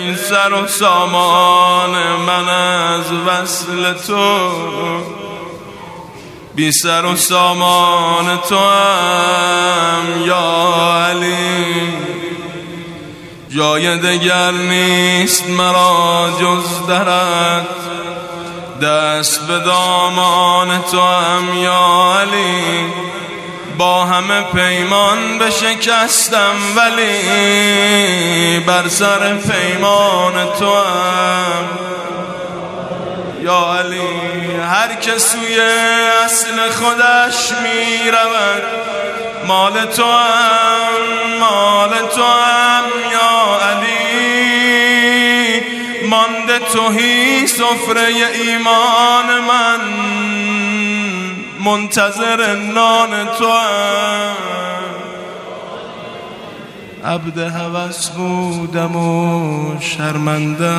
ای سر و سامان من از وصل تو، بی سر و سامان تو هم یا علی. جای دگر نیست مرا جز درت، دست به دامان تو هم یا علی. با همه پیمان بشکستم ولی بر سر پیمان تو هم یا علی. هر که سوی اصل خودش می رود مال تو هم، مال تو هم یا علی. مانده تهی سفره ایمان من، منتظر نان تو هم. عبد هوس بودم و شرمنده،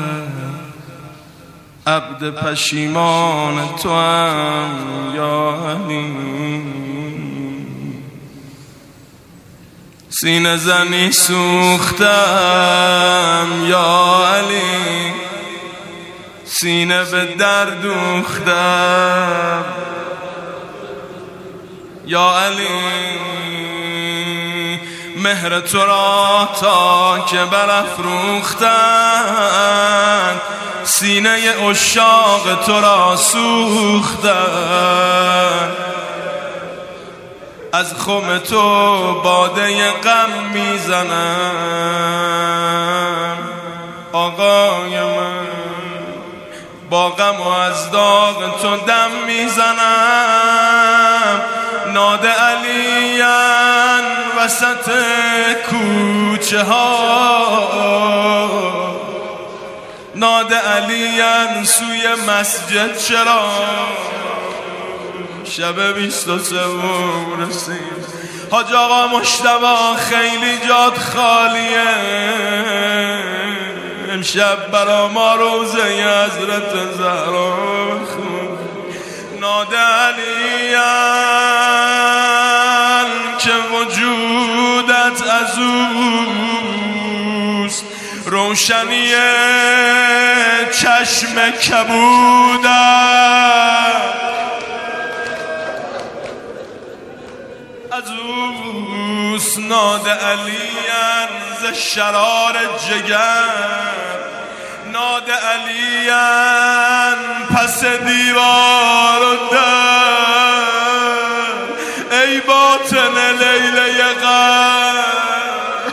عبد پشیمان تو هم یا علی. سینه زنی سوختم یا علی، سینه به درد دوختم یا علی. مهر تو را تا که برافروختند، سینه عشاق تو را سوختند. از خم تو باده غم میزنم آقای من، با غم و از داغ تو دم میزنم. ناد علیان وسط کوچه ها، ناد علیان سوی مسجد چرا. شب 23 رسید حاج آقا مجتبی خیلی جات خالیه، امشب برا ما روزه حضرت زهرا خون. ناد علیان که وجودت از اوست، روشنی چشم کبودت از اوست. ناد علیان ز شرار جگر، ناد علیان پس دیوار و در. ای باطن لیله غم،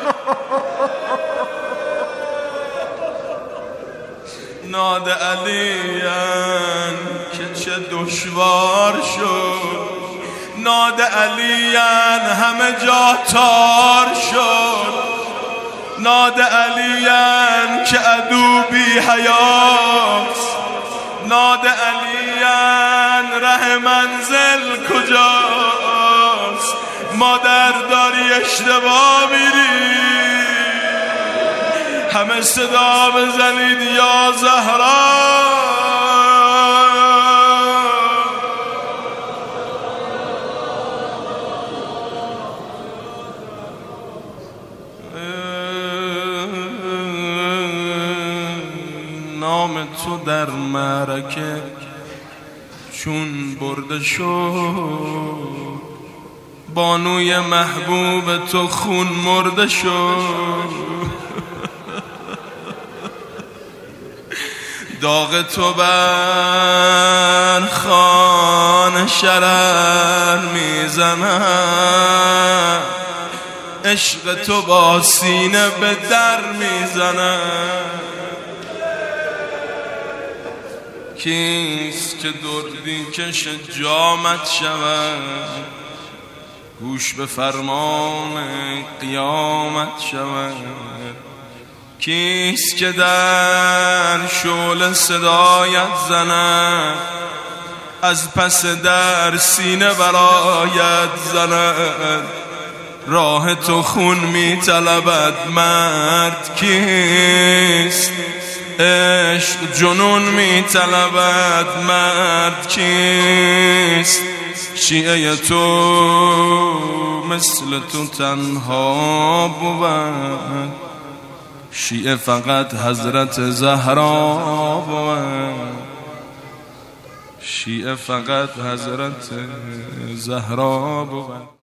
ناد علیان که چه دشوار شد. ناد علیان همه جا تار شد. ناد علیان که عدو بی حیاست. ناد علیان ره منزل کجاست. مادر داری اشتباه میری، همه صدا بزنید یا زهرا. نام تو در معرکه چون برده شد، بانوی محبوب تو خون مرده شد. داغ تو بر خان شرر میزند، عشق تو با سینه به در میزند. کیست که دردی کش جامت شود، گوش به فرمان قیامت شود. کیست که در شعله صدایت زند، از پس در سینه برایت زند. راه تو خون می طلبد مرد کیست، عشق جنون می طلبد مرد کیست. شیعه تو مثل تو تنها بود، شیعه فقط حضرت زهرا بود، شیعه فقط حضرت زهرا بود.